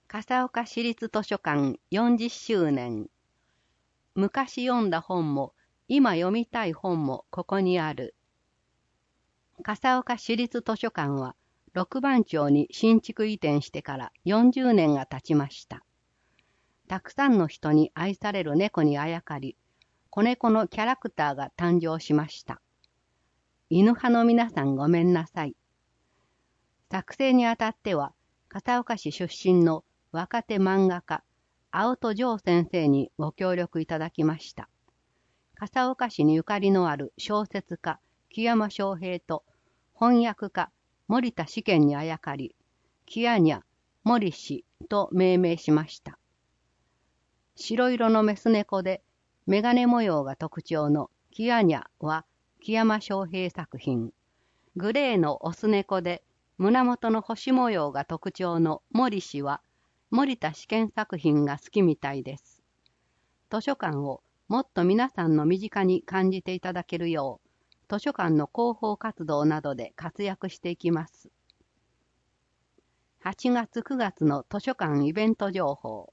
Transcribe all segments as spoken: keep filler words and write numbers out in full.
笠岡市立図書館よんじゅっしゅうねん。昔読んだ本も今読みたい本もここにある。笠岡市立図書館は六番町に新築移転してからよんじゅうねんが経ちました。たくさんの人に愛される猫にあやかり、子猫のキャラクターが誕生しました。犬派の皆さんごめんなさい。作成にあたっては、笠岡市出身の若手漫画家、青戸城先生にご協力いただきました。笠岡市にゆかりのある小説家、木山昌平と翻訳家、森田試験にあやかり、キアニャ、森氏と命名しました。白色のメス猫で、メガネ模様が特徴のキアニャは木山昌平作品。グレーのオス猫で、胸元の星模様が特徴の森氏は、森田試験作品が好きみたいです。図書館をもっと皆さんの身近に感じていただけるよう、図書館の広報活動などで活躍していきます。はちがつくがつの図書館イベント情報。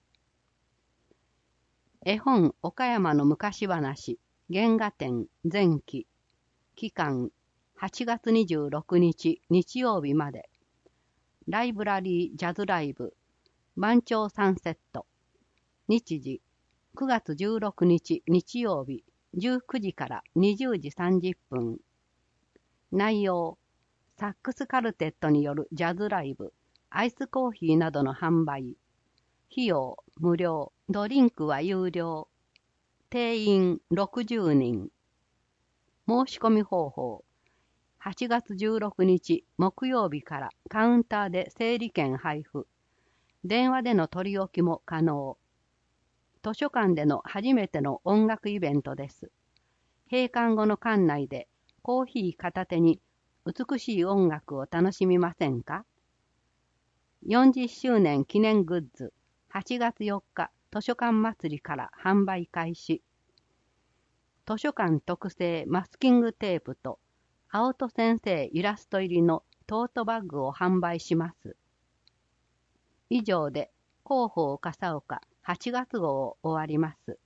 絵本岡山の昔話原画展前期期間はちがつにじゅうろくにち日曜日まで。ライブラリージャズライブ番町サンセット。日時くがつじゅうろくにち日曜日じゅうくじからにじゅうじさんじゅっぷん。内容サックスカルテットによるジャズライブ、アイスコーヒーなどの販売。費用無料、ドリンクは有料。定員ろくじゅうにん。申し込み方法。はちがつじゅうろくにち木曜日からカウンターで整理券配布。電話での取り置きも可能。図書館での初めての音楽イベントです。閉館後の館内でコーヒー片手に美しい音楽を楽しみませんか？よんじゅっしゅうねん記念グッズはちがつよっか図書館祭りから販売開始。図書館特製マスキングテープと青戸先生イラスト入りのトートバッグを販売します。以上で広報笠岡はちがつ号を終わります。